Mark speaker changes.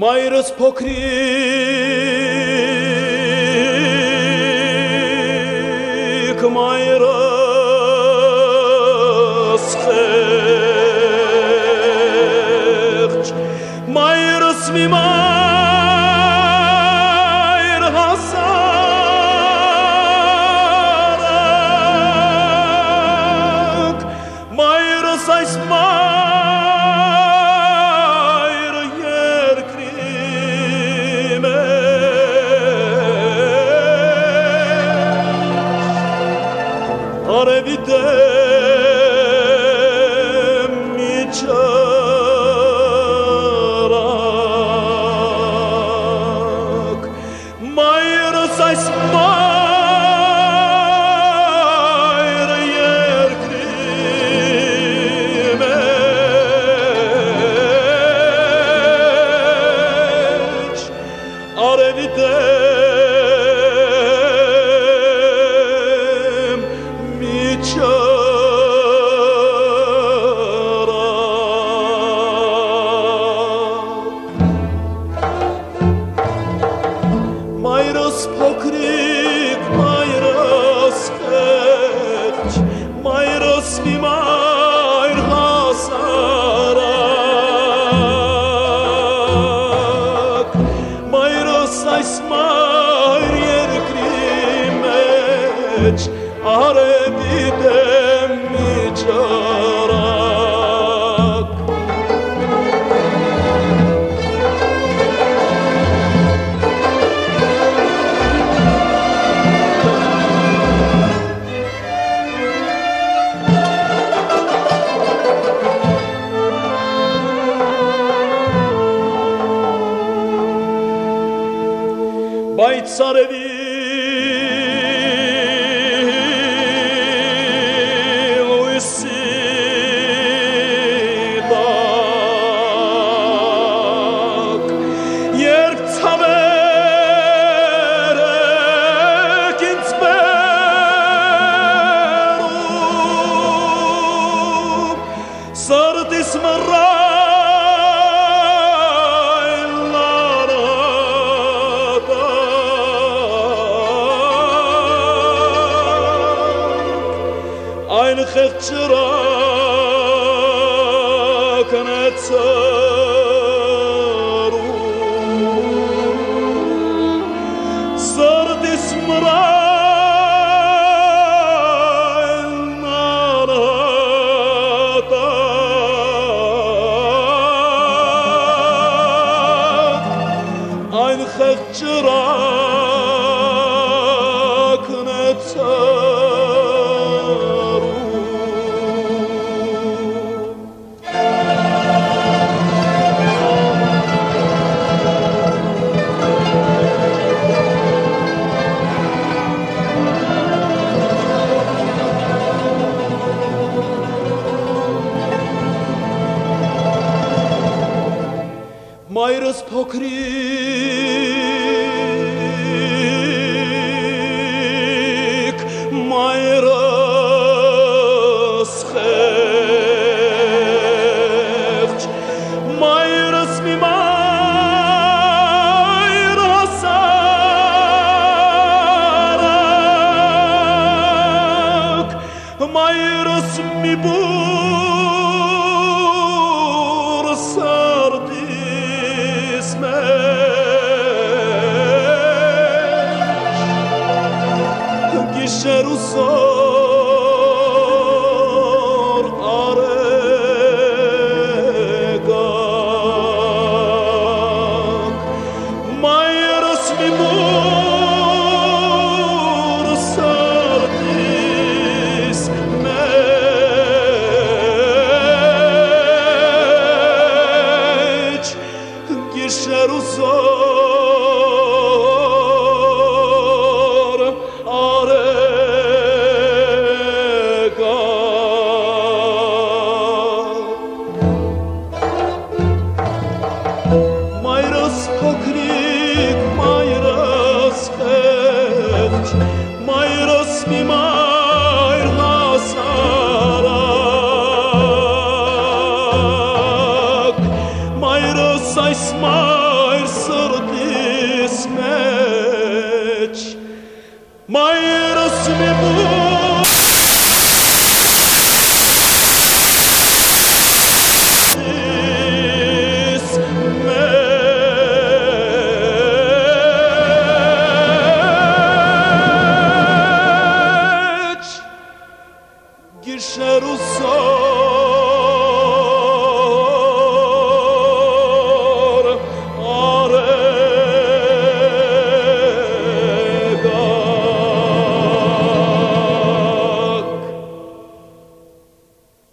Speaker 1: Մայրս փոքրիկ, մայրս խեղճ, մայրս մի մայր հասարակ, մայրս այս արևի դեմ միջարակ, մայրս այս մայրը երկրի մեջ, արևի դեմ Մայրս փոքրիկ, մայրս խեղճ, մայրս մի մայր հասարակ, մայրս այս մայր երկրի մեջ, արևի դեմ միջարակ. Բայց արևի Սրտիս մռայլ լարատակ, այն խեղճ ճրագն է ծրում, սրտիս մռայլ այն խեղճ ճրագն է ծրում. Մայրս փոքրիկ, մայրս խեղճ, մայրս մի մայր հասարակ, մայրս մի բուր սրտիս մեջ, գիշեր ու զօր արեգակ, մայրս մի մուր սրտիս մեջ, գիշեր ու զօր արեգակ. mai răsmimut Ghișerul său